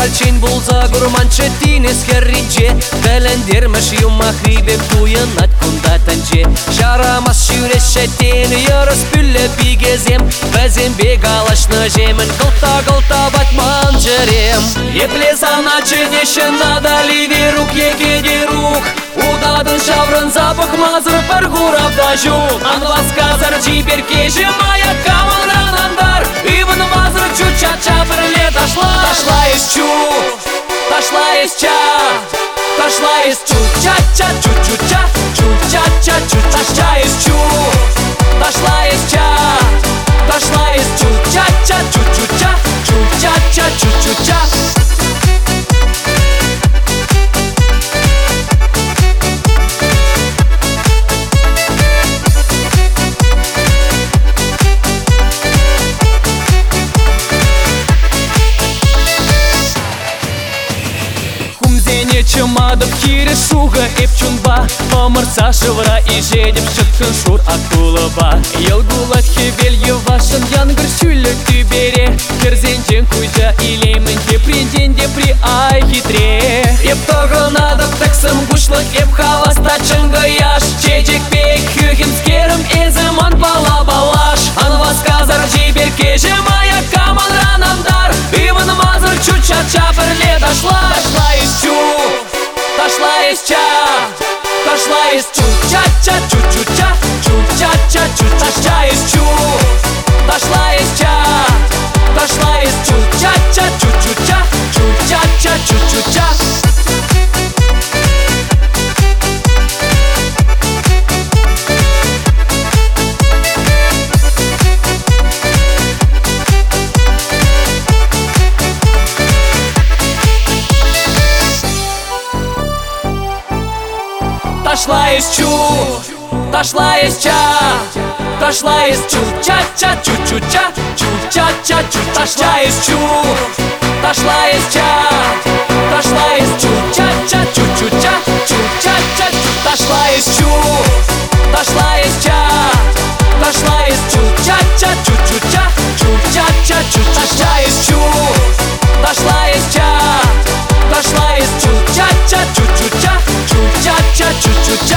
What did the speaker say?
Kalçin bulza gurmançı tiniz kerrince Kalendirmiş yumahri bebduyan at kundatance Şaramas şüreşetin yarıs pülle bigezem Bezem begalashna jemin Gılta batman jerem Еплеса начинешен надали рук егеде рук Удадын шаврын запах мазыр паргурав дажу Анвас казар чибер кеші мая каманранандар Иван мазыр чучача бірле ташла из чу Ташла из ча Ташла из чучача чучуча Чучача чучача из чу Ташла из ча Ташла из чучача чучуча Чучача чучуча Чымадып кире шуға эпчунба Омырца шывыра и жедіп шыткын шур акулыба Елгулат хевел евашын янгыр шүлі түбере Керзенжен куйжа илеймін депринден депри ай хитре Еп тоғынадық тақсым гушлы еп халаста чыңғы яш Чечек пек хюхен скерім эзіман бала балаш Анвас казар жибер кежі мая каман ранамдар Иван мазыр чучача бірле дашла из чу Ташла из ча, ташла из чучача, чучуча, чучача, чучача из чу. Ташла из ча, ташла из чучача, чучуча, чучача, чучуча. Ташла из чу, ташла из ча, ташла из чучача, чучуча, чучача, ташла из чу, ташла из ча, ташла из чучача, чучуча, чучача, ташла из чу, ташла из ча, ташла из чучача, чучуча, чучача, ташла из чу, ташла из ча, ташла из чучача, чучуча, чучача, чучуча.